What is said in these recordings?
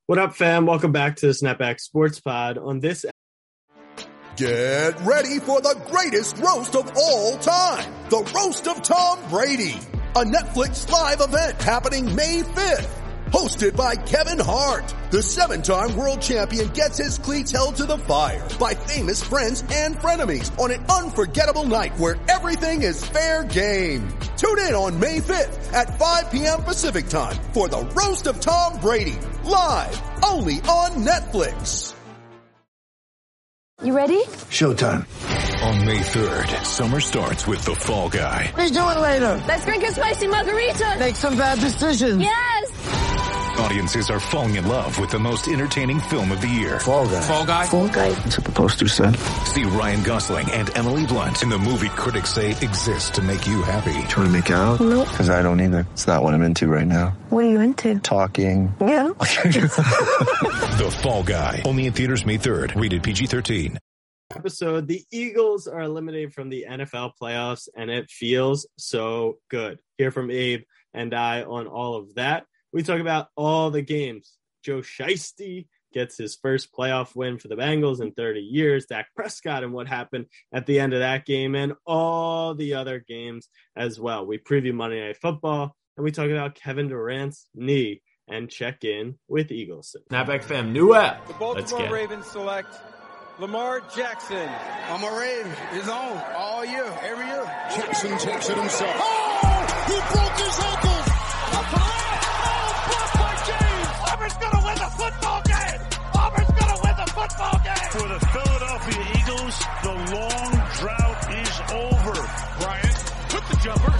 What up, fam? Welcome back to the Snapback Sports Pod. On this, get ready for the greatest roast of all time, the Roast of Tom Brady, a Netflix live event happening May 5th. Hosted by Kevin Hart, the 7-time world champion gets his cleats held to the fire by famous friends and frenemies on an unforgettable night where everything is fair game. Tune in on May 5th at 5 p.m. Pacific time for the Roast of Tom Brady, live only on Netflix. You ready? Showtime. On May 3rd, summer starts with The Fall Guy. Let's do it later. Let's drink a spicy margarita. Make some bad decisions. Yes. Audiences are falling in love with the most entertaining film of the year. Fall Guy. Fall Guy? Fall guy. That's what the poster said. See Ryan Gosling and Emily Blunt in the movie critics say exists to make you happy. Trying to make it out? Nope. Because I don't either. It's not what I'm into right now. What are you into? Talking. Yeah. The Fall Guy. Only in theaters May 3rd. Rated PG-13. episode, the Eagles are eliminated from the NFL playoffs, and it feels so good. Hear from Abe and I on all of that. We talk about all the games. Joe Shiesty gets his first playoff win for the Bengals in 30 years. Dak Prescott and what happened at the end of that game, and all the other games as well. We preview Monday Night Football, and we talk about Kevin Durant's knee and check in with Eagles. Snapback fam, new app. The Baltimore Ravens select Lamar Jackson. I'm a Raven. It's on all year, every year. Jackson takes it himself. Oh! He broke his ankle. Blocked by James. Auburn's gonna win the football game. Auburn's gonna win the football game. For the Philadelphia Eagles, the long drought is over. Bryant took the jumper.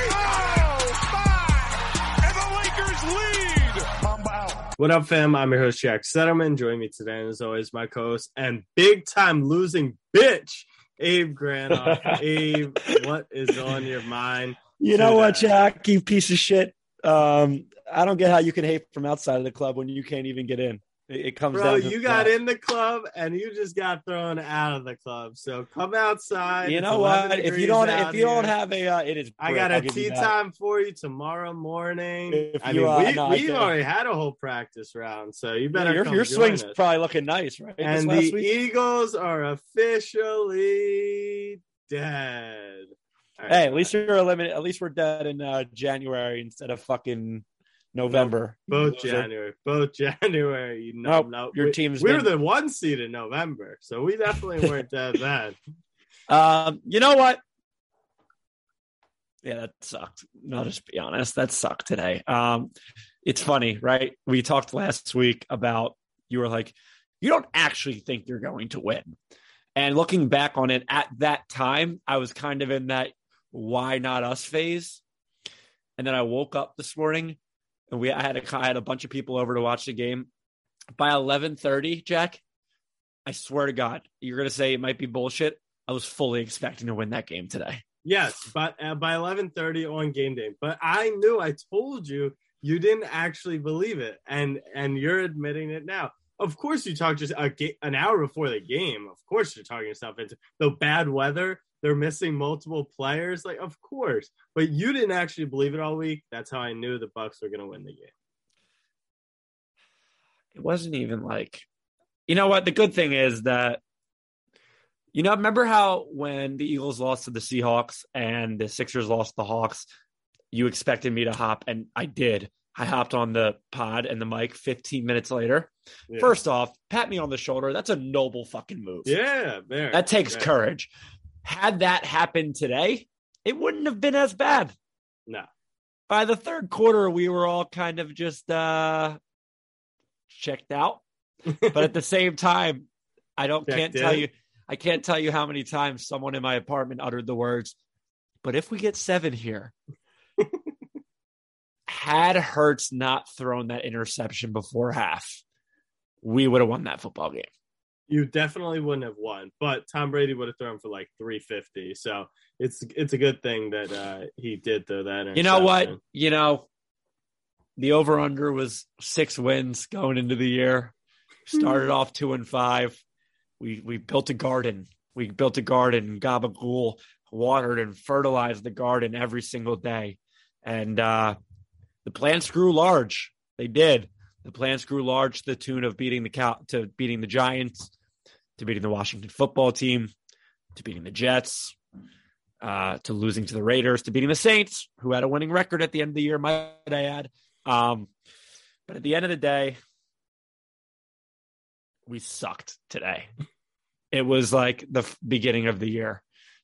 And the Lakers lead. Mamba out. What up, fam? I'm your host, Jack Settleman. Joining me today, and as always, my co-host and big-time losing bitch, Abe Granoff. Abe, what is on your mind? You know what, Jack? You piece of shit. I don't get how you can hate from outside of the club when you can't even get in. It comes Bro, down to you got in the club and you just got thrown out of the club. So come outside. You know what? If you don't have a, it is. I got a tea time for you tomorrow morning. We already had a whole practice round, so you better. Your swing's probably looking nice, right? And the Eagles are officially dead. Right, hey, at least you're eliminated. At least we're dead in January instead of fucking November. Both January. No, your team's. We were the 1 seed in November, so we definitely weren't dead then. You know what? Yeah, that sucked. No, just be honest, that sucked today. It's funny, right? We talked last week about you were like, you don't actually think you're going to win. And looking back on it at that time, I was kind of in that why not us phase. And then I woke up this morning and I had a bunch of people over to watch the game. By 11:30, Jack, I swear to God, you're going to say it might be bullshit. I was fully expecting to win that game today. Yes, but by 11:30 on game day. But I told you didn't actually believe it. And you're admitting it now. Of course, you talked just an hour before the game. Of course, you're talking yourself into the bad weather. They're missing multiple players. Like, of course. But you didn't actually believe it all week. That's how I knew the Bucs were going to win the game. It wasn't even like, you know what? The good thing is that, remember how when the Eagles lost to the Seahawks and the Sixers lost to the Hawks, you expected me to hop, and I did. I hopped on the pod and the mic 15 minutes later. Yeah. First off, pat me on the shoulder. That's a noble fucking move. Yeah. That takes courage. Had that happened today, it wouldn't have been as bad. No. By the third quarter, we were all kind of just checked out. But at the same time, I can't tell you how many times someone in my apartment uttered the words, but if we get 7 here, had Hurts not thrown that interception before half, we would have won that football game. You definitely wouldn't have won, but Tom Brady would have thrown for like 350. So it's a good thing that he did throw that interception. You know what? The over-under was 6 wins going into the year. Started off 2-5. We built a garden. Gabagool watered and fertilized the garden every single day. And the plants grew large. They did. The plans grew large to the tune of beating the Giants, to beating the Washington football team, to beating the Jets, to losing to the Raiders, to beating the Saints, who had a winning record at the end of the year, might I add. But at the end of the day, we sucked today. It was like the beginning of the year.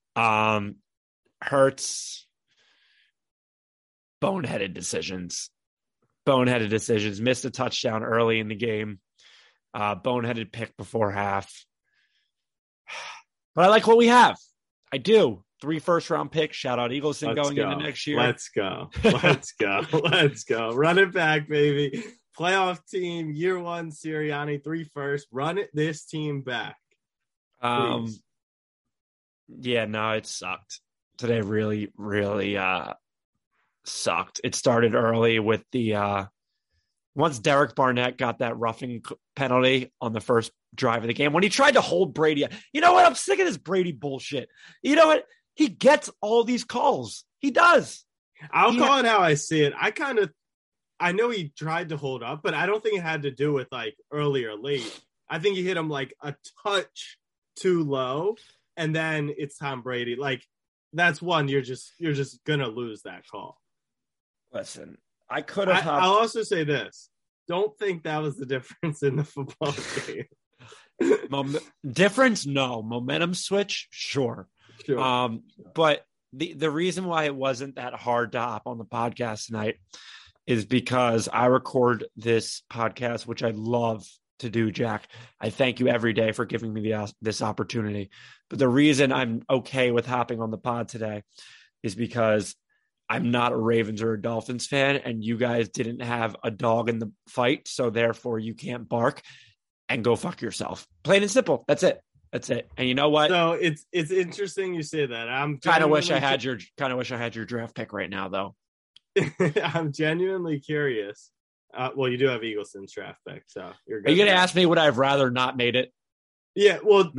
Hurts, boneheaded decisions, missed a touchdown early in the game, boneheaded pick before half. But I like what we have. I do. 3 first-round picks. Shout out Eagleson going into next year. Let's go. Run it back, baby. Playoff team, year 1, Sirianni, 3 first. Run this team back. Please. Yeah, no, it sucked. Today really, really sucked. It started early with the once Derek Barnett got that roughing penalty on the first drive of the game, when he tried to hold Brady. You know what? I'm sick of this Brady bullshit. You know what? He gets all these calls. He does. I'll call it how I see it. I know he tried to hold up, but I don't think it had to do with like early or late. I think he hit him like a touch too low, and then it's Tom Brady. Like, that's one, you're just gonna lose that call. Listen, I could have. I'll also say this: don't think that was the difference in the football game. Difference? No. Momentum switch? Sure. But the reason why it wasn't that hard to hop on the podcast tonight is because I record this podcast, which I love to do, Jack. I thank you every day for giving me this opportunity. But the reason I'm okay with hopping on the pod today is because I'm not a Ravens or a Dolphins fan, and you guys didn't have a dog in the fight, so therefore you can't bark and go fuck yourself. Plain and simple. That's it. And you know what? So it's interesting you say that. I'm kind of wish I had your draft pick right now, though. I'm genuinely curious. Well, you do have Eagleson's draft pick, so you're good. Are you going to ask me would I have rather not made it? Yeah, well,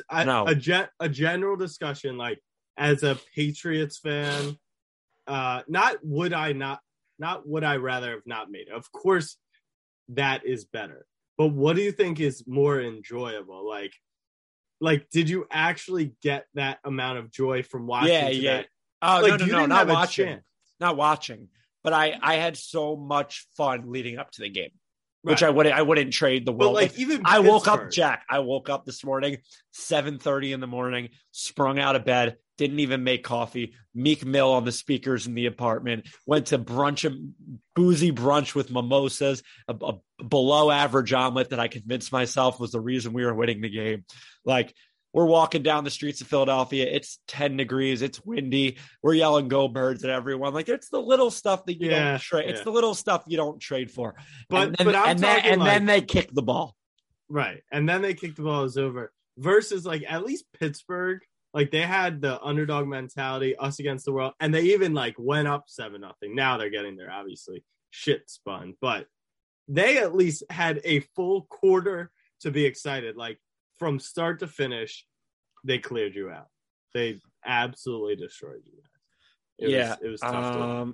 a general discussion, like as a Patriots fan, not would I rather have not made it. Of course, that is better. But what do you think is more enjoyable? Like, did you actually get that amount of joy from watching today? Yeah. Oh, like, no, not watching. Not watching. But I had so much fun leading up to the game, which I wouldn't trade the world. But like, even I woke up this morning, 7:30 in the morning, sprung out of bed, didn't even make coffee. Meek Mill on the speakers in the apartment, went to boozy brunch with mimosas, a below average omelet that I convinced myself was the reason we were winning the game. Like, we're walking down the streets of Philadelphia. It's 10 degrees. It's windy. We're yelling "Go Birds" at everyone. Like, it's the little stuff that you don't trade. Yeah. It's the little stuff you don't trade for. But then they kick the ball. Right. And then they kick the ball, is over. Versus, like, at least Pittsburgh, like, they had the underdog mentality, us against the world. And they even, like, went up 7-0. Now they're getting their, obviously, shit spun. But they at least had a full quarter to be excited. Like, from start to finish, they cleared you out. They absolutely destroyed you guys. It was tough to watch.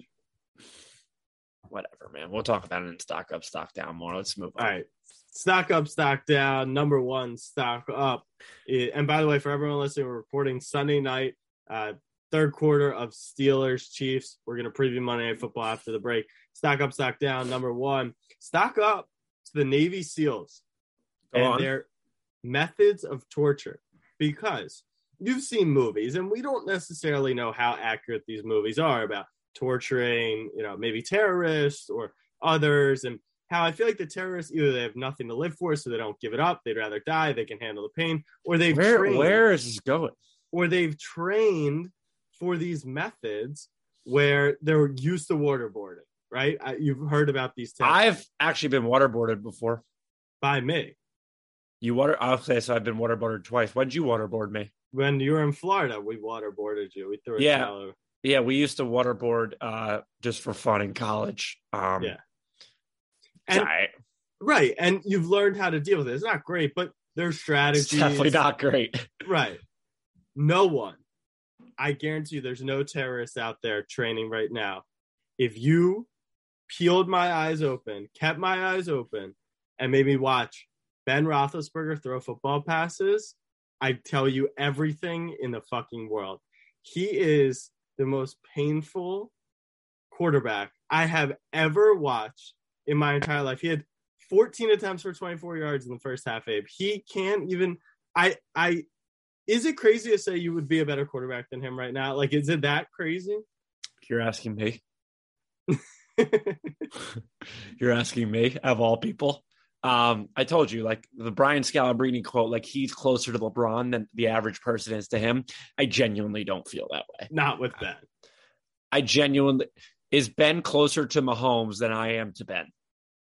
Whatever, man. We'll talk about it in stock up, stock down more. Let's move on. All right. Stock up, stock down. Number 1, stock up. And by the way, for everyone listening, we're reporting Sunday night, third quarter of Steelers-Chiefs. We're going to preview Monday Night Football after the break. Stock up, stock down. Number 1, stock up to the Navy SEALs and their methods of torture, because you've seen movies and we don't necessarily know how accurate these movies are about torturing, maybe terrorists or others, and how I feel like the terrorists, either they have nothing to live for, so they don't give it up. They'd rather die. They can handle the pain, or where is this going? Or they've trained for these methods where they're used to waterboarding, right? You've heard about these techniques. I've actually been waterboarded before. By me. Okay, so I've been waterboarded twice. When did you waterboard me? When you were in Florida, we waterboarded you. We threw a towel over. Yeah, we used to waterboard just for fun in college. And, right, and you've learned how to deal with it. It's not great, but there's strategies. It's definitely not great. Right. No one. I guarantee you there's no terrorists out there training right now. If you peeled my eyes open, kept my eyes open, and made me watch Ben Roethlisberger throw football passes, I tell you everything in the fucking world. He is the most painful quarterback I have ever watched in my entire life. He had 14 attempts for 24 yards in the first half, Abe. He can't even is it crazy to say you would be a better quarterback than him right now? Like, is it that crazy? You're asking me. You're asking me, of all people. I told you, like the Brian Scalabrine quote, like he's closer to LeBron than the average person is to him. I genuinely don't feel that way. Not with Ben. Is Ben closer to Mahomes than I am to Ben?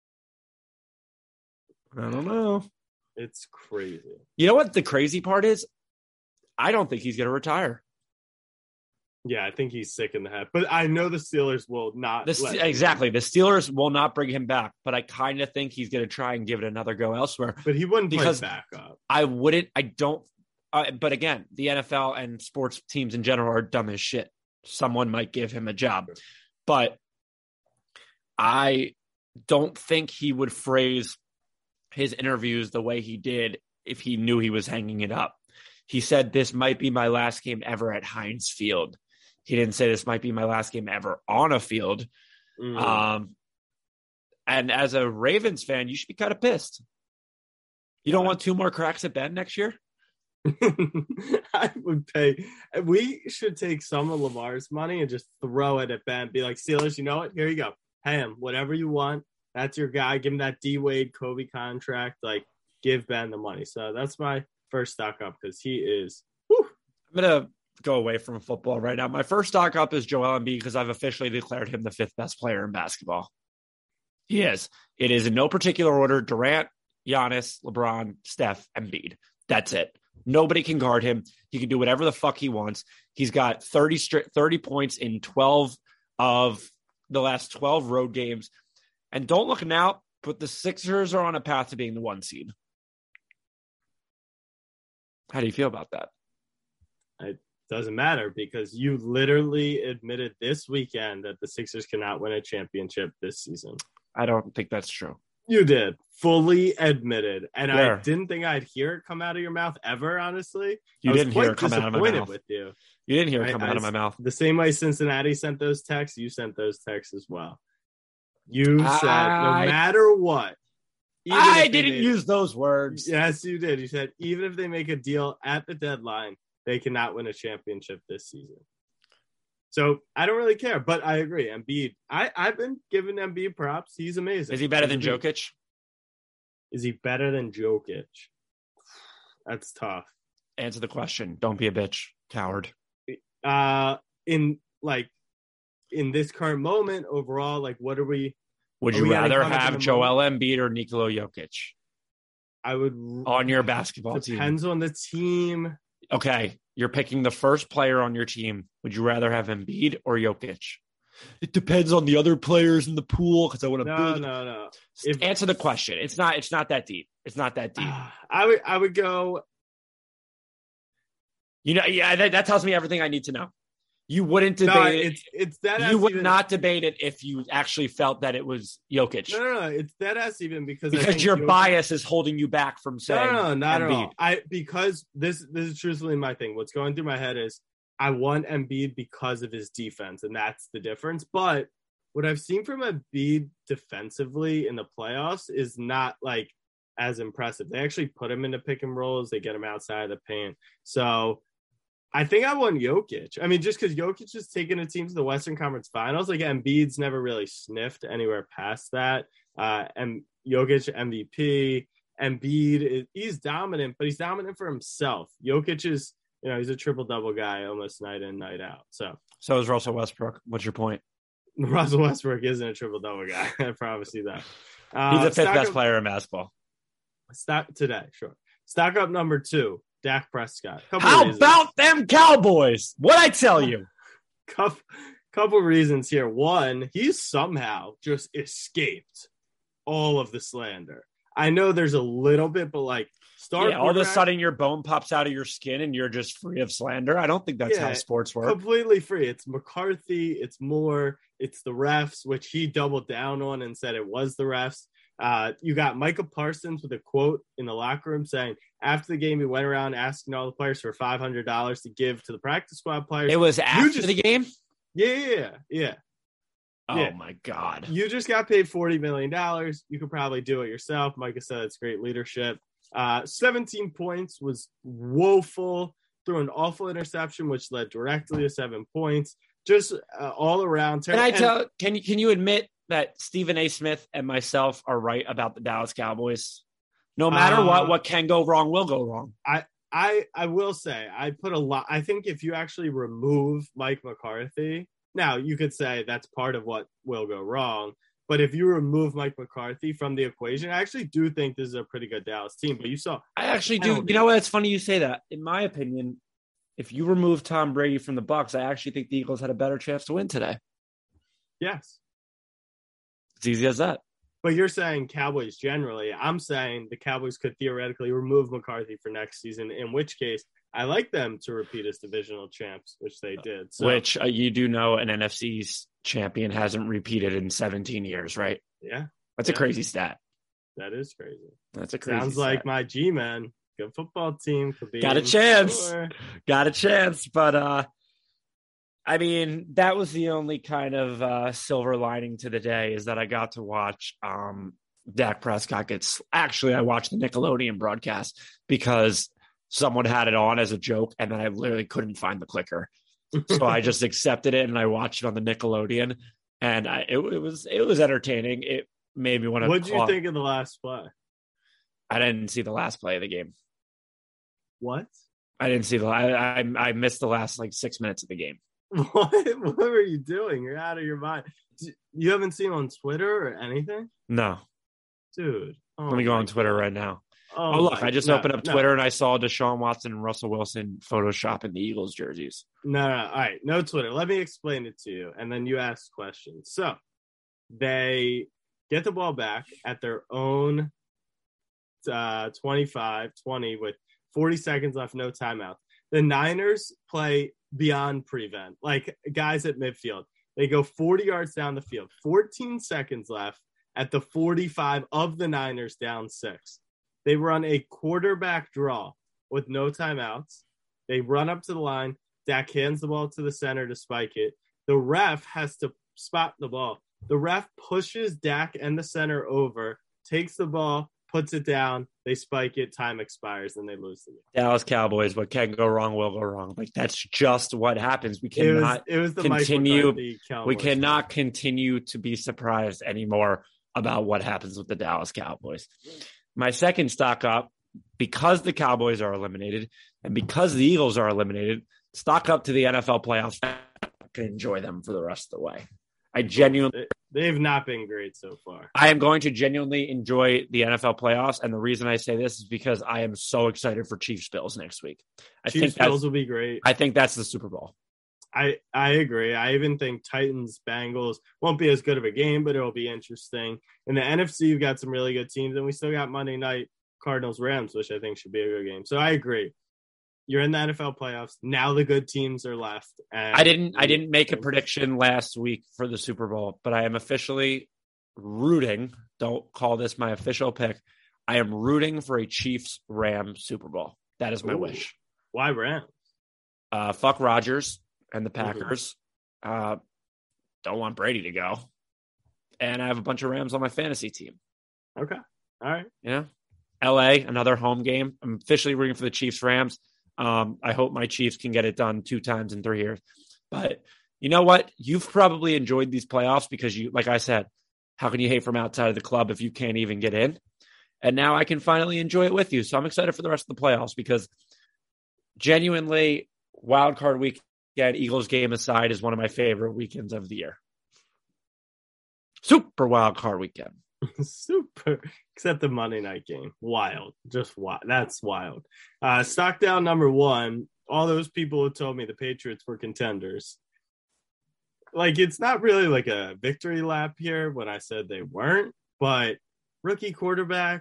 I don't know. It's crazy. You know what the crazy part is? I don't think he's going to retire. Yeah, I think he's sick in the head. But I know the Steelers will not. Exactly. The Steelers will not bring him back. But I kind of think he's going to try and give it another go elsewhere. But he wouldn't play backup. But again, the NFL and sports teams in general are dumb as shit. Someone might give him a job. But I don't think he would phrase his interviews the way he did if he knew he was hanging it up. He said, this might be my last game ever at Heinz Field. He didn't say this might be my last game ever on a field. And as a Ravens fan, you should be kind of pissed. You don't want 2 more cracks at Ben next year? I would pay. We should take some of Lamar's money and just throw it at Ben. Be like, Steelers, you know what? Here you go. Pay him whatever you want. That's your guy. Give him that D Wade Kobe contract. Like, give Ben the money. So that's my first stock up because he is. Whew. I'm gonna go away from football right now. My first stock up is Joel Embiid because I've officially declared him the 5th best player in basketball. He is. It is in no particular order: Durant, Giannis, LeBron, Steph, Embiid. That's it. Nobody can guard him. He can do whatever the fuck he wants. He's got 30 points in 12 of the last 12 road games. And don't look now, but the Sixers are on a path to being the 1 seed. How do you feel about that? It doesn't matter because you literally admitted this weekend that the Sixers cannot win a championship this season. I don't think that's true. You did. Fully admitted. And Where? I didn't think I'd hear it come out of your mouth ever, honestly. You didn't hear it come out of my mouth. With you. You didn't hear it come out of my mouth. The same way Cincinnati sent those texts, you sent those texts as well. You said no matter what. I didn't use those words. Yes, you did. You said even if they make a deal at the deadline, they cannot win a championship this season. So I don't really care, but I agree. Embiid, I've been giving Embiid props. He's amazing. Is he better than Jokic? Is he better than Jokic? That's tough. Answer the question. Don't be a bitch, coward. In this current moment, overall, like, what are we? Would you rather have Joel Embiid or Nikola Jokic? I would on your basketball team. Depends on the team. Okay, you're picking the first player on your team. Would you rather have Embiid or Jokic? It depends on the other players in the pool because I want to build. No. Answer the question. It's not that deep. It's not that deep. I would go. You know, yeah, that tells me everything I need to know. You wouldn't debate it. It's that you would not debate it if you actually felt that it was Jokic. No. It's that ass even because your bias is holding you back from saying no, not Embiid. at all. Because this is truthfully my thing. What's going through my head is I want Embiid because of his defense, and that's the difference. But what I've seen from Embiid defensively in the playoffs is not like as impressive. They actually put him into pick and rolls. They get him outside of the paint. So I think I want Jokic. I mean, just because Jokic has taken a team to the Western Conference Finals, like Embiid's never really sniffed anywhere past that. And Jokic MVP, Embiid, he's dominant, but he's dominant for himself. Jokic is, he's a triple-double guy almost night in, night out. So is Russell Westbrook. What's your point? Russell Westbrook isn't a triple-double guy. I promise you that. He's the 5th best player in basketball. Sure. Stock up number 2. Dak Prescott. How about them Cowboys? What'd I tell you? Couple reasons here. One, he somehow just escaped all of the slander. I know there's a little bit, but like all of a sudden your bone pops out of your skin and you're just free of slander. I don't think that's how sports work. Completely free. It's McCarthy. It's Moore. It's the refs, which he doubled down on and said it was the refs. You got Micah Parsons with a quote in the locker room saying after the game, he went around asking all the players for $500 to give to the practice squad players. It was after the game? Yeah. Oh, my God. You just got paid $40 million. You could probably do it yourself. Micah said it's great leadership. 17 points was woeful. Threw an awful interception, which led directly to 7 points. Just all around. Can you admit that Stephen A. Smith and myself are right about the Dallas Cowboys? No matter what can go wrong will go wrong. I will say I put a lot. I think if you actually remove Mike McCarthy, now you could say that's part of what will go wrong. But if you remove Mike McCarthy from the equation, I actually do think this is a pretty good Dallas team. But I actually do. You know what? It's funny you say that. In my opinion, if you remove Tom Brady from the Bucs, I actually think the Eagles had a better chance to win today. Yes. It's easy as that. But you're saying Cowboys generally. I'm saying the Cowboys could theoretically remove McCarthy for next season, in which case I like them to repeat as divisional champs, which they did. So, which you do know an NFC's champion hasn't repeated in 17 years, right? Yeah. That's a crazy stat. That is crazy. That's a crazy Sounds stat. like my G-man. Good football team. Could be Got a chance. Got a chance. But, I mean, that was the only kind of silver lining to the day is that I got to watch Dak Prescott I watched the Nickelodeon broadcast because someone had it on as a joke, and then I literally couldn't find the clicker. So I just accepted it, and I watched it on the Nickelodeon, and it was entertaining. It made me want to. What did you think of the last play? I didn't see the last play of the game. What? I didn't see I missed the last 6 minutes of the game. What were you doing? You're out of your mind. You haven't seen on Twitter or anything? No. Dude. Let me go on Twitter right now. Oh look, I just opened up Twitter and I saw Deshaun Watson and Russell Wilson photoshopping the Eagles jerseys. No. All right. No Twitter. Let me explain it to you. And then you ask questions. So they get the ball back at their own 25-20 with 40 seconds left, no timeout. The Niners play beyond prevent, like guys at midfield. They go 40 yards down the field, 14 seconds left at the 45 of the Niners down 6. They run a quarterback draw with no timeouts. They run up to the line. Dak hands the ball to the center to spike it. The ref has to spot the ball. The ref pushes Dak and the center over, takes the ball, puts it down. They spike it. Time expires, and they lose the game. Dallas Cowboys. What can go wrong will go wrong. That's just what happens. We cannot continue. We cannot continue to be surprised anymore about what happens with the Dallas Cowboys. My second stock up, because the Cowboys are eliminated and because the Eagles are eliminated, stock up to the NFL playoffs. I can enjoy them for the rest of the way. They've not been great so far. I am going to genuinely enjoy the NFL playoffs, and the reason I say this is because I am so excited for Chiefs-Bills next week. I think Bills will be great. I think that's the Super Bowl. I agree. I even think Titans-Bengals won't be as good of a game, but it'll be interesting. In the NFC, you've got some really good teams, and we still got Monday night Cardinals-Rams, which I think should be a good game. So I agree. You're in the NFL playoffs. Now the good teams are left. And I didn't make a prediction last week for the Super Bowl, but I am officially rooting. Don't call this my official pick. I am rooting for a Chiefs-Rams Super Bowl. That is my wish. Why Rams? Fuck Rodgers and the Packers. Don't want Brady to go. And I have a bunch of Rams on my fantasy team. Okay. All right. Yeah. LA, another home game. I'm officially rooting for the Chiefs-Rams. I hope my Chiefs can get it done 2 times in 3 years. But you know what? You've probably enjoyed these playoffs because you, like I said, how can you hate from outside of the club if you can't even get in? And now I can finally enjoy it with you. So I'm excited for the rest of the playoffs because genuinely, wild card weekend, Eagles game aside, is one of my favorite weekends of the year. Super wild card weekend. Super, except the Monday night game. Wild. Just wild. That's wild. Stock down number 1. All those people who told me the Patriots were contenders. It's not really like a victory lap here when I said they weren't, but rookie quarterback,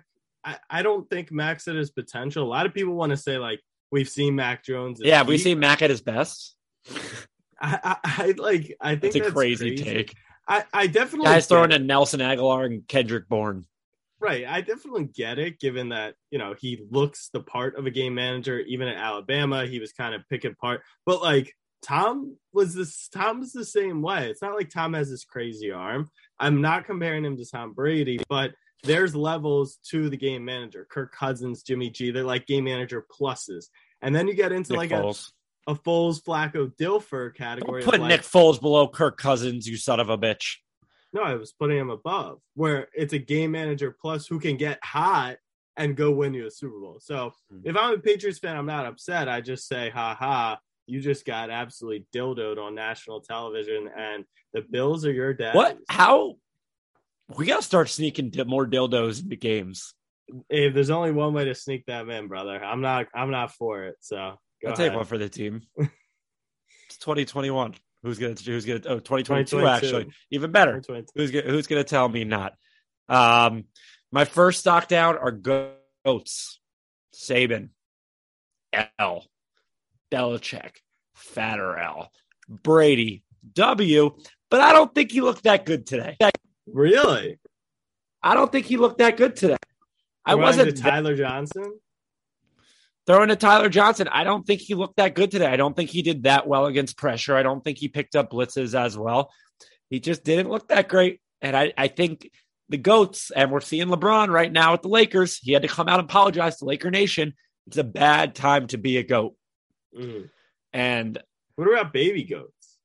I don't think Mac's at his potential. A lot of people want to say, like, we've seen Mac Jones. Yeah, we've seen Mac at his best. I think that's a crazy take. I definitely guys throwing in Nelson Aguilar and Kendrick Bourne. Right. I definitely get it, given that, he looks the part of a game manager. Even at Alabama, he was kind of picking apart. But, like, Tom's the same way. It's not like Tom has this crazy arm. I'm not comparing him to Tom Brady, but there's levels to the game manager. Kirk Cousins, Jimmy G, they're like game manager pluses. And then you get into Nick Foles. a Foles, Flacco, Dilfer category. Don't put Nick Foles below Kirk Cousins, you son of a bitch. No, I was putting him above, where it's a game manager plus who can get hot and go win you a Super Bowl. So if I'm a Patriots fan, I'm not upset. I just say, ha, you just got absolutely dildoed on national television, and the Bills are your dad. What? How? We got to start sneaking more dildos into games. If there's only one way to sneak them in, brother, I'm not for it. So I'll take one for the team. It's 2021. Who's gonna? 2022 actually, even better. Who's gonna tell me not? My first stock down are goats. Saban, L, Belichick, fatter L, Brady, W. But I don't think he looked that good today. Really? I don't think he looked that good today. I wasn't Tyler Johnson. Throwing to Tyler Johnson, I don't think he looked that good today. I don't think he did that well against pressure. I don't think he picked up blitzes as well. He just didn't look that great. And I think the GOATs, and we're seeing LeBron right now at the Lakers, he had to come out and apologize to Laker Nation. It's a bad time to be a GOAT. Mm. And what about baby goats?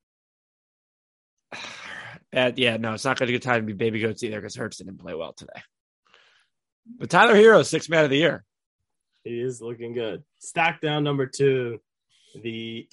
It's not going to be a good time to be baby goats either because Hurts didn't play well today. But Tyler Hero, 6th man of the year. He is looking good. Stock down number 2, the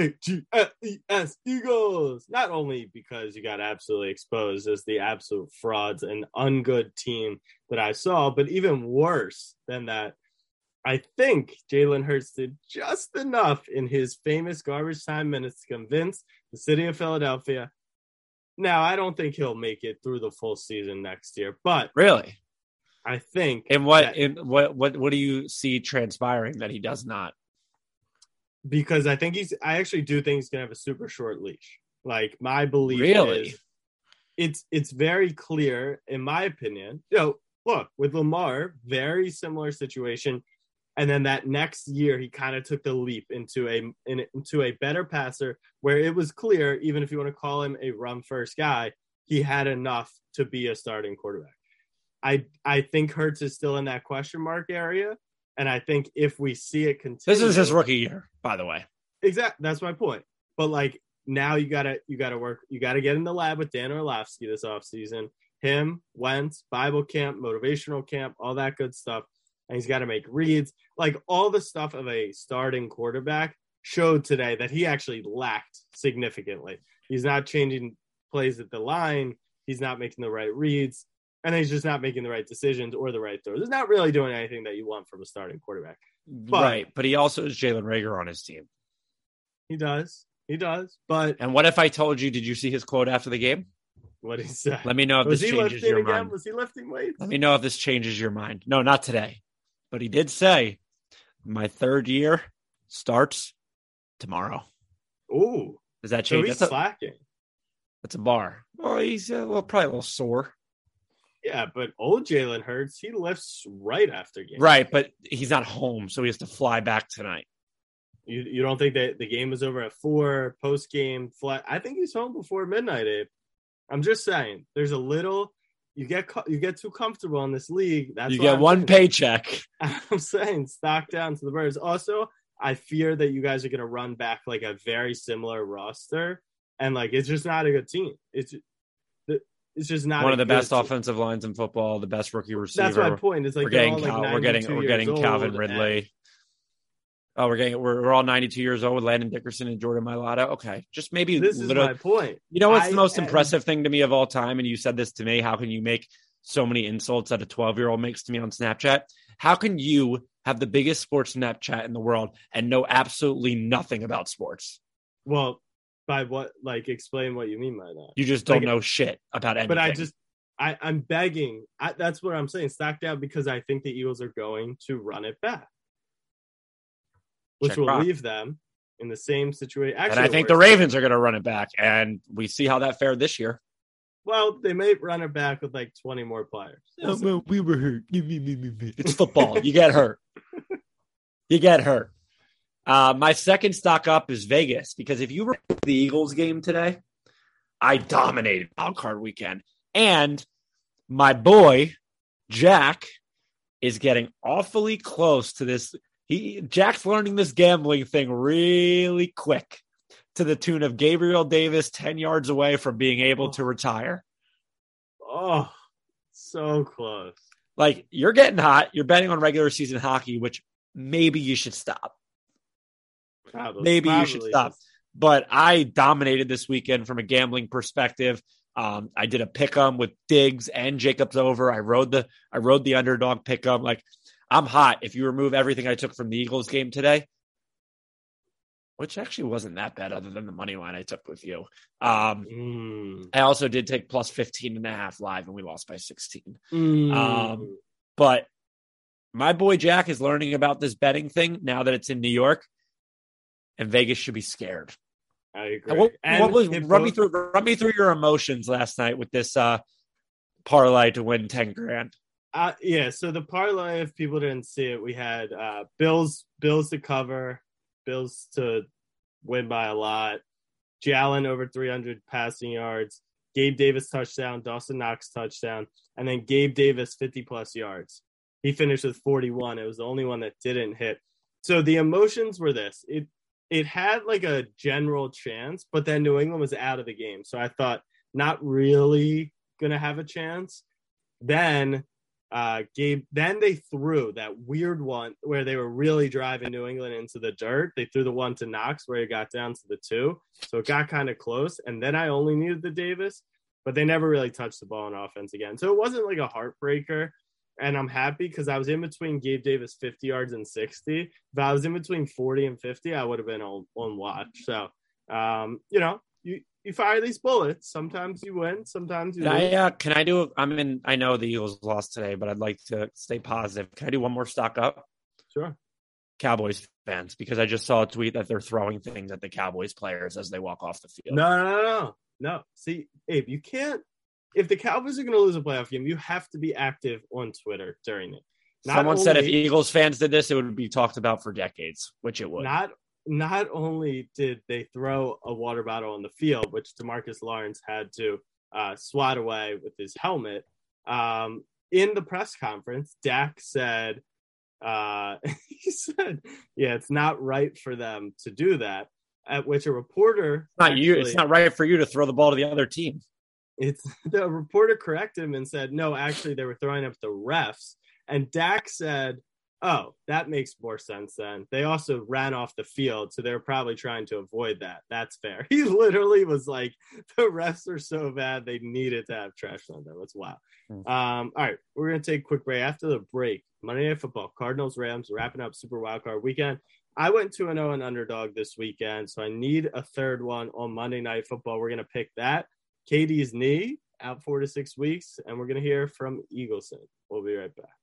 EAGLES Eagles. Not only because you got absolutely exposed as the absolute frauds and ungood team that I saw, but even worse than that, I think Jalen Hurts did just enough in his famous garbage time minutes to convince the city of Philadelphia. Now, I don't think he'll make it through the full season next year, but really, I think. And what do you see transpiring that he does not? Because I actually do think he's gonna have a super short leash. Like, my belief is it's very clear, in my opinion. Look, with Lamar, very similar situation. And then that next year, he kind of took the leap into a better passer, where it was clear, even if you want to call him a run-first guy, he had enough to be a starting quarterback. I think Hurts is still in that question mark area, and I think if we see it continue, this is his rookie year, by the way. Exactly, that's my point. But like, now you gotta work. You gotta get in the lab with Dan Orlovsky this offseason. Him, Wentz, Bible camp, motivational camp, all that good stuff. And he's got to make reads. Like, all the stuff of a starting quarterback showed today that he actually lacked significantly. He's not changing plays at the line. He's not making the right reads. And he's just not making the right decisions or the right throws. He's not really doing anything that you want from a starting quarterback. But he also has Jalen Reagor on his team. He does. But and what if I told you, did you see his quote after the game? What he said? Let me know if this changes your mind. Was he lifting weights? Let me know if this changes your mind. No, not today. But he did say, my 3rd year starts tomorrow. Ooh. Does that change? So he's slacking. That's a bar. Well, he's probably a little sore. Yeah, but old Jalen Hurts, he lifts right after game. Right, but he's not home, so he has to fly back tonight. You don't think that the game was over at 4, post-game flight? I think he's home before midnight, Abe. I'm just saying, there's a little – you get too comfortable in this league. You get one paycheck. I'm saying stock down to the Birds. Also, I fear that you guys are going to run back like a very similar roster, and like it's just not a good team. It's just not one of the best offensive lines in football, the best rookie receiver. That's my point. It's like we're getting Calvin Ridley. Oh, we're all 92 years old with Landon Dickerson and Jordan Mailata. Okay, just maybe this is my point. You know what's the most impressive thing to me of all time? And you said this to me. How can you make so many insults that a 12-year-old makes to me on Snapchat? How can you have the biggest sports Snapchat in the world and know absolutely nothing about sports? Well, by what? Like, explain what you mean by that. You just don't know shit about anything. But I'm begging. That's what I'm saying. Stock down because I think the Eagles are going to run it back, which Check will rock. leave them in the same situation. Actually, And I think the Ravens are going to run it back, and we see how that fared this year. Well, they may run it back with like 20 more players. We were hurt. It's football. You get hurt. You get hurt. My second stock up is Vegas, because if you were at the Eagles game today, I dominated Wild Card Weekend. And my boy, Jack, is getting awfully close to this. Jack's learning this gambling thing really quick, to the tune of Gabriel Davis 10 yards away from being able to retire. Oh, so close. Like, you're getting hot. You're betting on regular season hockey, which maybe you should stop. Maybe you should stop. But I dominated this weekend from a gambling perspective. I did a pick'em with Diggs and Jacobs over. I rode the underdog pick'em. Like, I'm hot. If you remove everything I took from the Eagles game today, which actually wasn't that bad other than the money line I took with you. I also did take plus 15.5 live, and we lost by 16. But my boy Jack is learning about this betting thing now that it's in New York, and Vegas should be scared. I agree. Run me through your emotions last night with this parlay to win 10 grand. Yeah, so the parlay, if people didn't see it, we had Bills to cover, Bills to win by a lot, Jalen over 300 passing yards, Gabe Davis touchdown, Dawson Knox touchdown, and then Gabe Davis 50-plus yards. He finished with 41. It was the only one that didn't hit. So the emotions were this. It had like a general chance, but then New England was out of the game. So I thought not really going to have a chance. Then they threw that weird one where they were really driving New England into the dirt. They threw the one to Knox where it got down to the 2. So it got kind of close. And then I only needed the Davis, but they never really touched the ball on offense again. So it wasn't like a heartbreaker. And I'm happy because I was in between Gabe Davis 50 yards and 60. If I was in between 40 and 50, I would have been on watch. So, you fire these bullets. Sometimes you win. Sometimes you lose. Can I do – I know the Eagles lost today, but I'd like to stay positive. Can I do one more stock up? Sure. Cowboys fans, because I just saw a tweet that they're throwing things at the Cowboys players as they walk off the field. No. See, Abe, you can't – if the Cowboys are going to lose a playoff game, you have to be active on Twitter during it. Someone said if Eagles fans did this, it would be talked about for decades, which it would. Not only did they throw a water bottle on the field, which DeMarcus Lawrence had to swat away with his helmet, in the press conference, Dak said, it's not right for them to do that, at which a reporter... It's not right for you to throw the ball to the other team. The reporter corrected him and said, no, actually they were throwing up the refs. And Dak said, oh, that makes more sense then. They also ran off the field, so they're probably trying to avoid that. That's fair. He literally was like, the refs are so bad they needed to have trash on them. That's wild. All right, we're going to take a quick break. After the break, Monday Night Football, Cardinals, Rams, wrapping up Super Wildcard Weekend. I went 2-0 and underdog this weekend, so I need a third one on Monday Night Football. We're going to pick that. Katie's knee out 4 to 6 weeks, and we're going to hear from Eagleson. We'll be right back.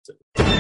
Johnson.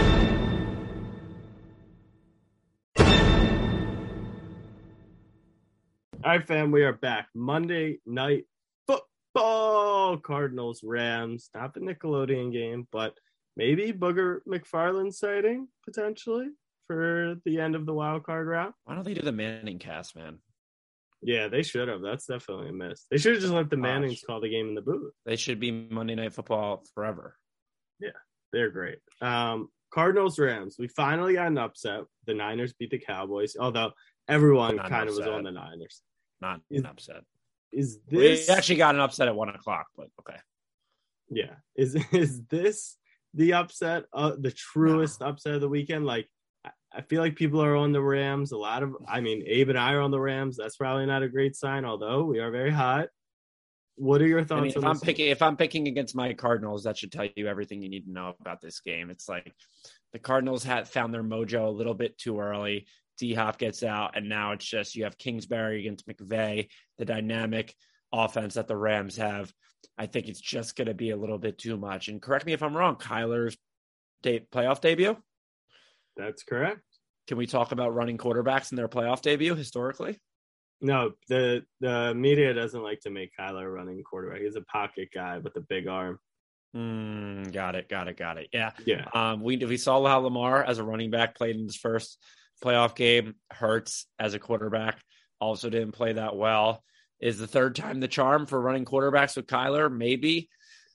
All right, fam, we are back. Monday Night Football. Cardinals, Rams. Not the Nickelodeon game, but maybe Booger McFarland sighting, potentially, for the end of the wild card round. Why don't they do the Manning cast, man? Yeah, they should have. That's definitely a miss. They should have just let the Mannings call the game in the booth. They should be Monday Night Football forever. Yeah, they're great. Cardinals, Rams. We finally got an upset. The Niners beat the Cowboys, although everyone kind of was on the Niners. Not an upset. Is this? We actually got an upset at 1:00, but okay. Yeah. Is this the upset? The truest upset of the weekend? Like, I feel like people are on the Rams. Abe and I are on the Rams. That's probably not a great sign, although we are very hot. What are your thoughts on this? If I'm picking against my Cardinals, that should tell you everything you need to know about this game. It's like the Cardinals had found their mojo a little bit too early. D-Hop gets out, and now it's just you have Kingsbury against McVay, the dynamic offense that the Rams have. I think it's just going to be a little bit too much. And correct me if I'm wrong, Kyler's playoff debut? That's correct. Can we talk about running quarterbacks in their playoff debut historically? No, the media doesn't like to make Kyler a running quarterback. He's a pocket guy with a big arm. Got it. Yeah. We saw how Lamar as a running back played in his first playoff game. Hurts as a quarterback also didn't play that well. Is the third time the charm for running quarterbacks with Kyler? Maybe.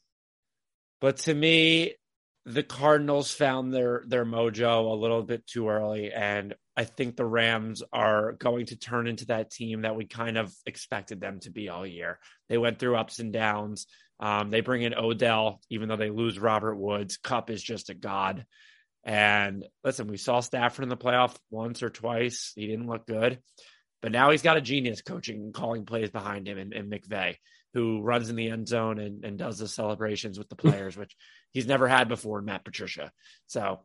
But to me, the Cardinals found their mojo a little bit too early, and I think the Rams are going to turn into that team that we kind of expected them to be all year. They went through ups and downs. They bring in Odell, even though they lose Robert Woods. Kupp is just a god. And listen, we saw Stafford in the playoff once or twice. He didn't look good. But now he's got a genius coaching and calling plays behind him in McVay, who runs in the end zone and does the celebrations with the players, which he's never had before in Matt Patricia. So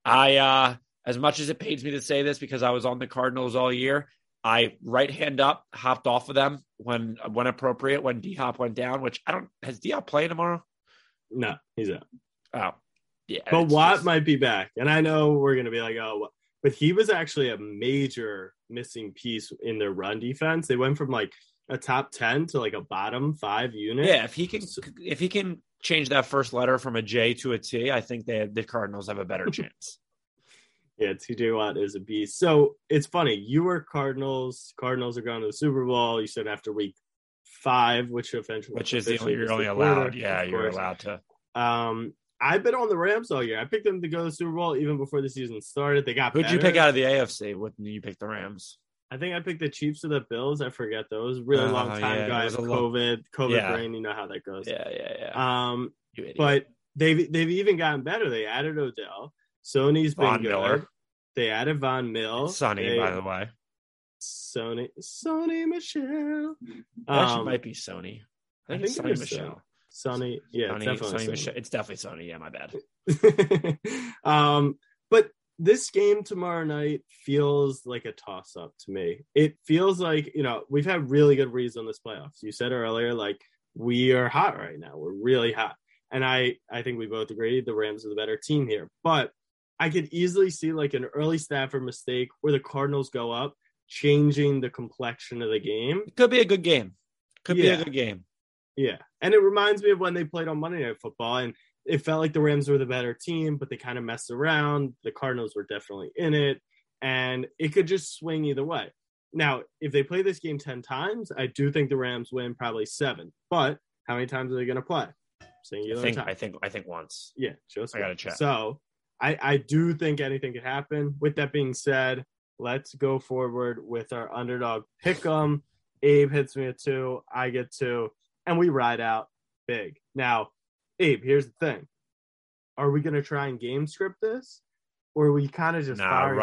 as much as it pains me to say this because I was on the Cardinals all year, I right hand up hopped off of them when appropriate, when D-Hop went down, which has D-Hop playing tomorrow? No, he's out. Oh, yeah. But Watt might be back. And I know we're going to be like, oh, but he was actually a major missing piece in their run defense. They went from like a top 10 to like a bottom 5 unit. Yeah, if he can change that first letter from a J to a T, I think the Cardinals have a better chance. Yeah, TJ Watt is a beast. So it's funny. You were Cardinals. Cardinals are going to the Super Bowl. You said after week 5, which is you're only allowed. Yeah, you're allowed to. I've been on the Rams all year. I picked them to go to the Super Bowl even before the season started. They got Who'd you pick out of the AFC when you picked the Rams? I think I picked the Chiefs or the Bills. I forget those. Really long time ago. I have COVID brain. You know how that goes. Yeah. But they've even gotten better. They added Odell. Sony's been Von good. Miller. They added Von Mill. Sonny, by the way. Sony Michel. Actually might be Sony. I think it's Sonny Michel. Sony, yeah, Sonny, it's definitely Sony. It's definitely Sony. Yeah, my bad. But this game tomorrow night feels like a toss-up to me. It feels like, we've had really good reads on this playoffs. You said earlier, like, we are hot right now. We're really hot. And I think we both agree the Rams are the better team here. But I could easily see like an early Stafford mistake where the Cardinals go up, changing the complexion of the game. It could be a good game. Be a good game. Yeah. And it reminds me of when they played on Monday Night Football, and it felt like the Rams were the better team, but they kind of messed around. The Cardinals were definitely in it, and it could just swing either way. Now, if they play this game 10 times, I do think the Rams win probably 7. But how many times are they going to play? Singular time. I think once. Yeah, just I got to check. So I do think anything could happen. With that being said, let's go forward with our underdog pick'em. Abe hits me at 2, I get 2, and we ride out big. Now, Abe, here's the thing. Are we going to try and game script this? Or are we kind of just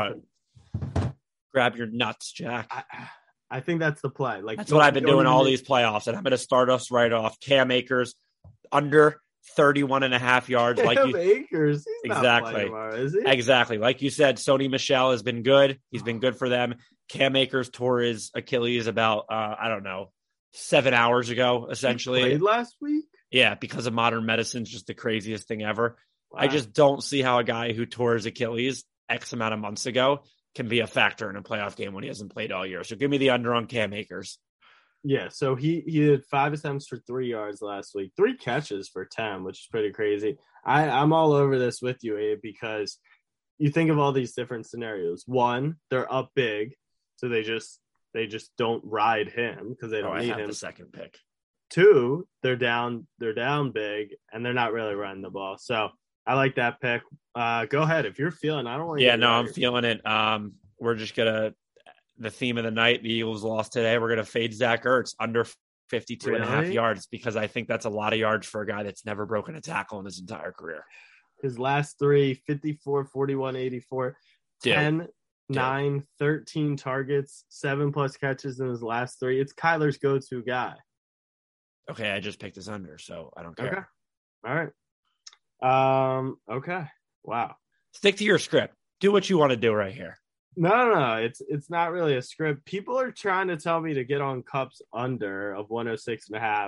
grab your nuts, Jack? I think that's the play. Like that's what I've been doing all these playoffs, and I'm going to start us right off. Cam Akers, under 31.5 yards. Cam Akers? He's exactly. Not playing tomorrow, is he? Exactly. Like you said, Sony Michel has been good. He's been good for them. Cam Akers tore his Achilles about, 7 hours ago, essentially. He played last week? Yeah, because of modern medicine, it's just the craziest thing ever. Wow. I just don't see how a guy who tore his Achilles X amount of months ago can be a factor in a playoff game when he hasn't played all year. So give me the under on Cam Akers. Yeah, so he did 5 attempts for 3 yards last week, 3 catches for 10, which is pretty crazy. I'm all over this with you, Abe, because you think of all these different scenarios. One, they're up big, so they just don't ride him because they don't need him. The second pick. 2, they're down big, and they're not really running the ball. So I like that pick. Go ahead if you're feeling. I don't want. Yeah, no, I'm feeling it. We're just gonna. The theme of the night, the Eagles lost today. We're gonna fade Zach Ertz under 52 and a half yards because I think that's a lot of yards for a guy that's never broken a tackle in his entire career. His last 3, 54, 41, 84, 10, 9, 13 targets, 7+ catches in his last 3. It's Kyler's go-to guy. Okay, I just picked his under, so I don't care. Okay. All right. Okay. Wow. Stick to your script. Do what you want to do right here. No. It's not really a script. People are trying to tell me to get on Kupp's under of 106.5.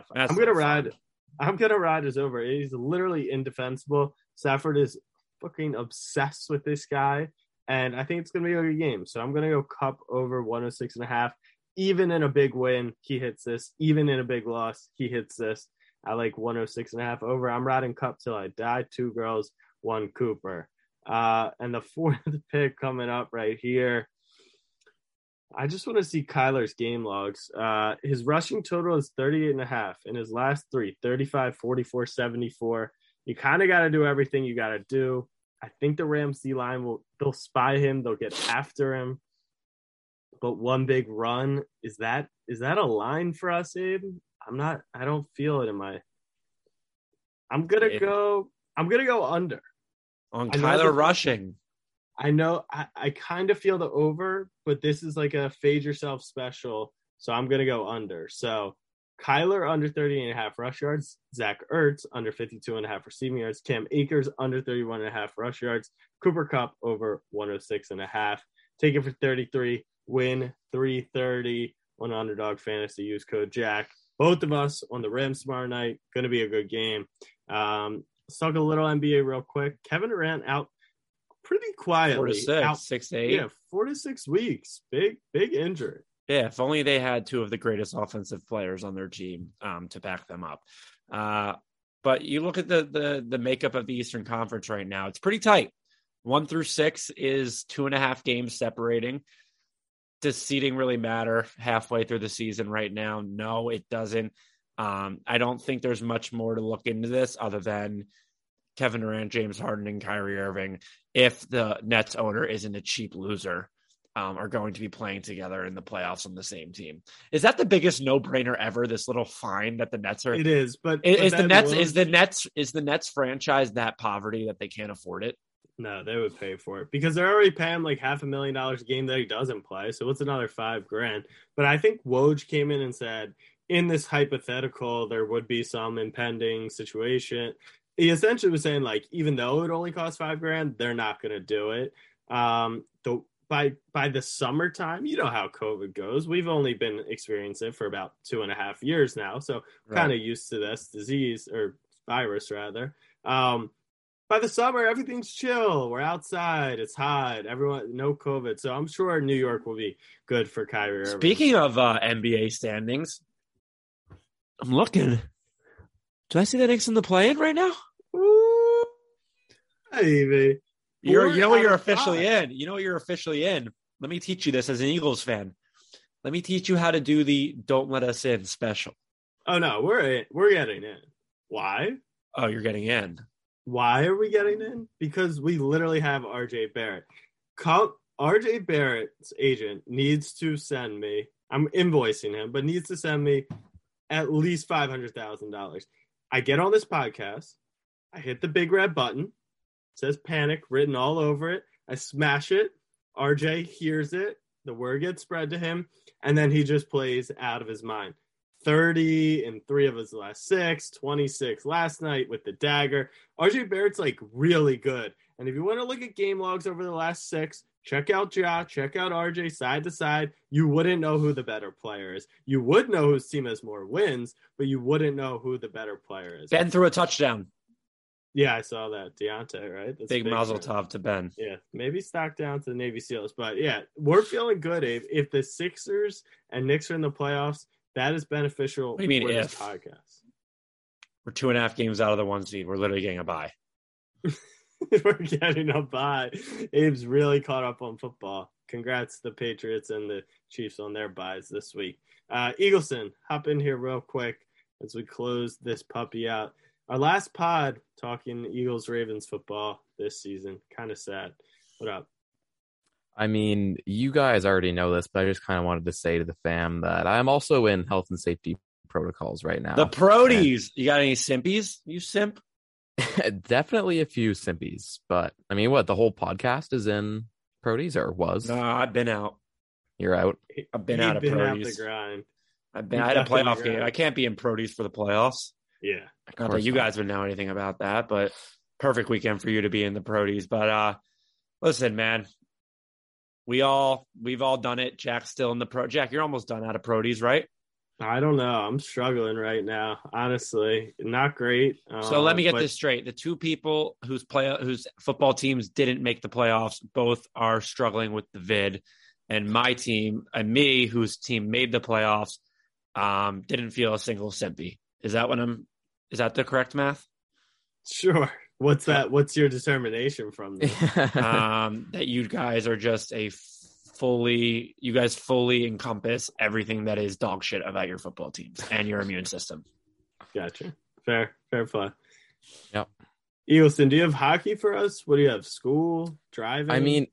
I'm gonna ride his over. He's literally indefensible. Stafford is fucking obsessed with this guy, and I think it's gonna be a good game. So I'm gonna go Kupp over 106.5. Even in a big win, he hits this. Even in a big loss, he hits this. I like 106.5 over. I'm riding Kupp till I die. 2 girls, 1 Cooper. And the 4th pick coming up right here. I just want to see Kyler's game logs. His rushing total is 38.5. In his last 3, 35, 44, 74. You kind of got to do everything you got to do. I think the Rams D-line they'll spy him. They'll get after him. But one big run, is that a line for us, Abe? I don't feel it in my. I'm gonna go under on Kyler rushing. I know I kind of feel the over, but this is like a fade yourself special, so I'm gonna go under. So Kyler under 30.5 rush yards, Zach Ertz under 52.5 receiving yards, Cam Akers under 31.5 rush yards, Cooper Kupp over 106.5. Take it for 33. Win 330 on Underdog Fantasy. Use code Jack. Both of us on the Rams tomorrow night. Going to be a good game. Let's talk a little NBA real quick. Kevin Durant out pretty quietly. 4 to 6, 6 to 8. Yeah, 4 to 6 weeks. Big injury. Yeah, if only they had 2 of the greatest offensive players on their team to back them up. But you look at the makeup of the Eastern Conference right now. It's pretty tight. 1 through 6 is 2.5 games separating. Does seeding really matter halfway through the season right now? No, it doesn't. I don't think there's much more to look into this other than Kevin Durant, James Harden, and Kyrie Irving, if the Nets owner isn't a cheap loser, are going to be playing together in the playoffs on the same team. Is that the biggest no-brainer ever? This little fine that the Nets are. It is, but is the Nets franchise that poverty that they can't afford it? No, they would pay for it because they're already paying like $500,000 a game that he doesn't play. So what's another $5,000? But I think Woj came in and said, in this hypothetical, there would be some impending situation. He essentially was saying, like, even though it only costs $5,000, they're not going to do it. By the summertime, you know how COVID goes. We've only been experiencing it for about 2.5 years now, so kind of used to this disease or virus rather. By the summer, everything's chill. We're outside. It's hot. Everyone, no COVID. So I'm sure New York will be good for Kyrie Irving. Speaking of NBA standings, I'm looking. Do I see the Knicks in the play-in right now? Ooh, baby. You know what you're officially in. You know what you're officially in. Let me teach you this as an Eagles fan. Let me teach you how to do the "Don't Let Us In" special. Oh no, we're getting in. Why? Oh, you're getting in. Why are we getting in? Because we literally have RJ Barrett. RJ Barrett's agent needs to send me. I'm invoicing him, but needs to send me at least $500,000. I get on this podcast. I hit the big red button. It says panic written all over it. I smash it. RJ hears it. The word gets spread to him. And then he just plays out of his mind. 30 in 3 of his last 6, 26 last night with the dagger. RJ Barrett's like really good. And if you want to look at game logs over the last 6, check out Ja, check out RJ side to side. You wouldn't know who the better player is. You would know whose team has more wins, but you wouldn't know who the better player is. Ben threw a touchdown. Yeah, I saw that. Deontay, right? That's Big mazel tov to Ben. Yeah, maybe stock down to the Navy SEALs. But yeah, we're feeling good, Abe. If the Sixers and Knicks are in the playoffs, that is beneficial What do you mean for this if? podcast. We're 2.5 games out of the 1 seed. We're literally getting a bye. We're getting a bye. Abe's really caught up on football. Congrats to the Patriots and the Chiefs on their byes this week. Eagleson, hop in here real quick as we close this puppy out. Our last pod talking Eagles-Ravens football this season. Kind of sad. What up? I mean, you guys already know this, but I just kind of wanted to say to the fam that I'm also in health and safety protocols right now. The Protees. You got any simpies? You simp? Definitely a few simpies, but I mean, what, the whole podcast is in Protees or was? No, I've been out. You're out? I've been out of Protees. Out the grind. I had a playoff game. I can't be in Protees for the playoffs. Yeah. Not that you guys would know anything about that, but perfect weekend for you to be in the Protees. But listen, man, we've all done it. Jack's still in the pro. Jack, you're almost done out of Protees, right? I don't know. I'm struggling right now. Honestly, not great. So let me get this straight. The two people whose football teams didn't make the playoffs both are struggling with the vid. And my team and me, whose team made the playoffs, didn't feel a single simpy. Is that the correct math? Sure. What's that? What's your determination from this? That you guys are just you guys fully encompass everything that is dog shit about your football teams and your immune system. Gotcha. Fair play. Yep. Eagleson, do you have hockey for us? What do you have? School? Driving? I mean,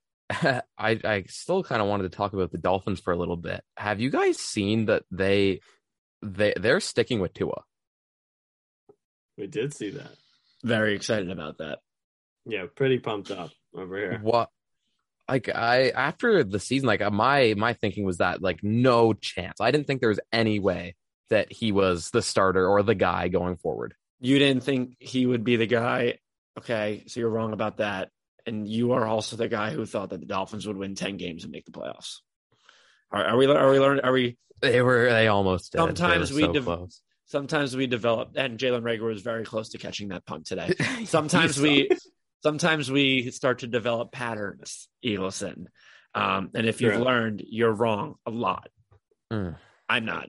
I still kind of wanted to talk about the Dolphins for a little bit. Have you guys seen that they're sticking with Tua? We did see that. Very excited about that. Yeah, pretty pumped up over here. What? Like after the season, like my thinking was that like no chance. I didn't think there was any way that he was the starter or the guy going forward. You didn't think he would be the guy. Okay, so you're wrong about that. And you are also the guy who thought that the Dolphins would win 10 games and make the playoffs. Are we learning? They almost did. Sometimes we close. Sometimes we develop, and Jalen Reagor was very close to catching that punt today. Sometimes we start to develop patterns, Eagleson. And if you've learned, you're wrong a lot. I'm not.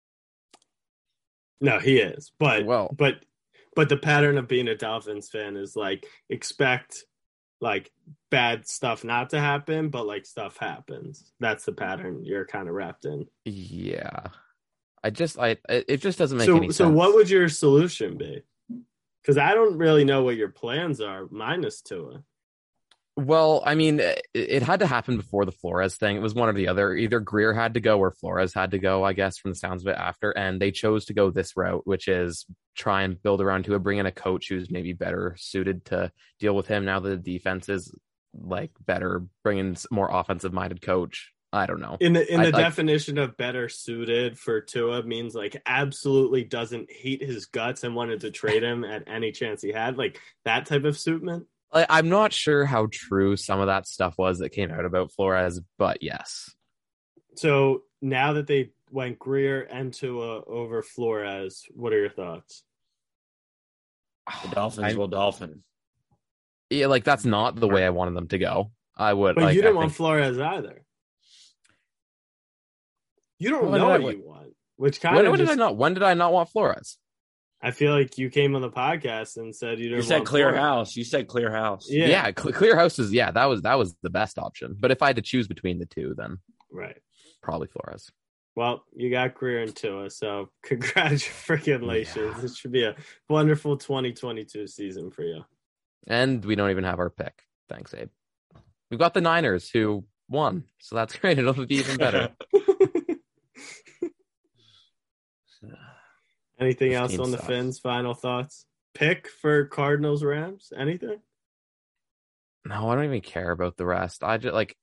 No, he is. But the pattern of being a Dolphins fan is like expect like bad stuff not to happen, but like stuff happens. That's the pattern you're kind of wrapped in. Yeah. It just doesn't make any sense. So what would your solution be? Because I don't really know what your plans are, minus Tua. Well, I mean, it had to happen before the Flores thing. It was one or the other. Either Greer had to go or Flores had to go, I guess, from the sounds of it after. And they chose to go this route, which is try and build around Tua, bring in a coach who's maybe better suited to deal with him now that the defense is like better, bring in more offensive-minded coach. I don't know. In the definition of better suited for Tua means like absolutely doesn't hate his guts and wanted to trade him at any chance he had, like that type of suitment. I'm not sure how true some of that stuff was that came out about Flores, but yes. So now that they went Greer and Tua over Flores, what are your thoughts? The Dolphins will dolphin. Yeah, like that's not the way I wanted them to go. I would. But you didn't want Flores either. You don't know what you want, which kind of. When did I not want Flores? I feel like you came on the podcast and said you didn't. You said want clear Flores. house. You said clear house. Yeah, clear house is that was the best option. But if I had to choose between the two, then right, probably Flores. Well, you got Greer and Tua, so congratulations. Yeah. This should be a wonderful 2022 season for you. And we don't even have our pick. Thanks, Abe. We've got the Niners who won, so that's great. It'll be even better. Anything else on the Finns? Final thoughts? Pick for Cardinals Rams? Anything? No, I don't even care about the rest. I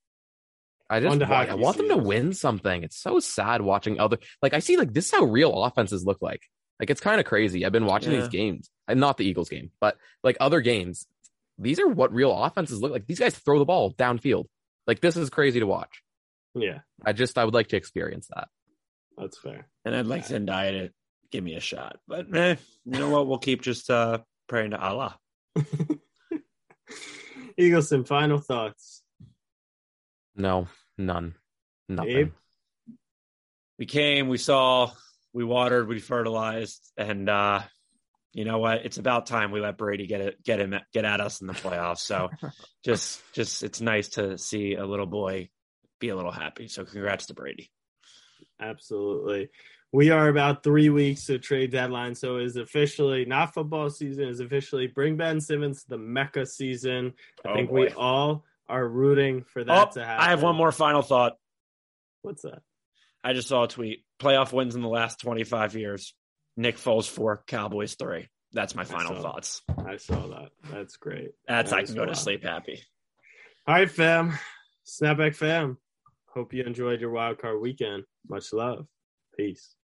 want them to win something. It's so sad watching I see this is how real offenses look like. Like it's kind of crazy. I've been watching these games, and not the Eagles game, but like other games. These are what real offenses look like. These guys throw the ball downfield. Like this is crazy to watch. Yeah. I would like to experience that. That's fair. And I'd like Zendaya to give me a shot. But you know what? We'll keep just praying to Allah. Eagleson, final thoughts. No, none. Nothing. Abe? We came, we saw, we watered, we fertilized, and you know what? It's about time we let Brady get at us in the playoffs. So just it's nice to see a little boy be a little happy. So congrats to Brady. Absolutely. We are about 3 weeks to trade deadline, so it is officially not football season. It's officially bring Ben Simmons to the Mecca season. I think we all are rooting for that to happen. I have one more final thought. What's that? I just saw a tweet. Playoff wins in the last 25 years. Nick Foles 4, Cowboys 3. That's my final thoughts. I saw that. That's great. I can go to sleep happy. All right, fam. Snapback fam. Hope you enjoyed your wild card weekend. Much love. Peace.